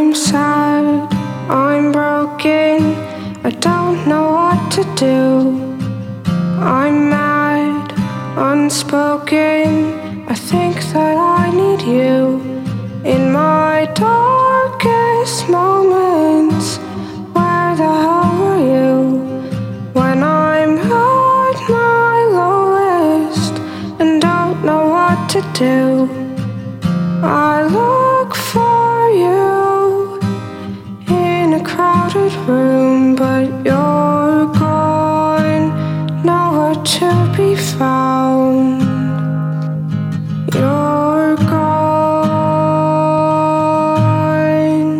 I'm sad, I'm broken, I don't know what to do. I'm mad, unspoken, I think that I need you. In my darkest moments, where the hell were you? When I'm at my lowest and don't know what to do, I look for you in a crowded room, but you're gone, nowhere to be found. You're gone.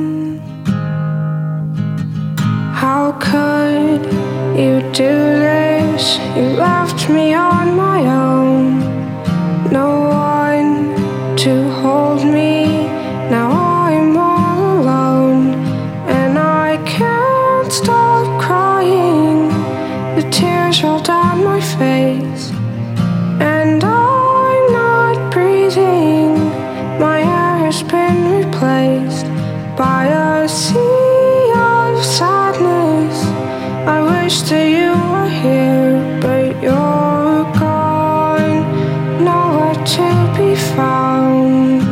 How could you do this? You left me on my own. No one to hold me, now I'm all alone. And I can't stop crying, the tears roll down my face. And I'm not breathing, my air has been replaced by a sea of sadness. I wish that you were here, but you're gone, nowhere to be found.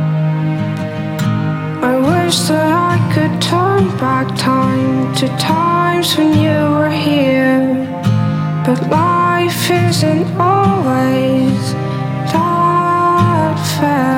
I wish that I could turn back time to times when you were here, but life isn't always that fair.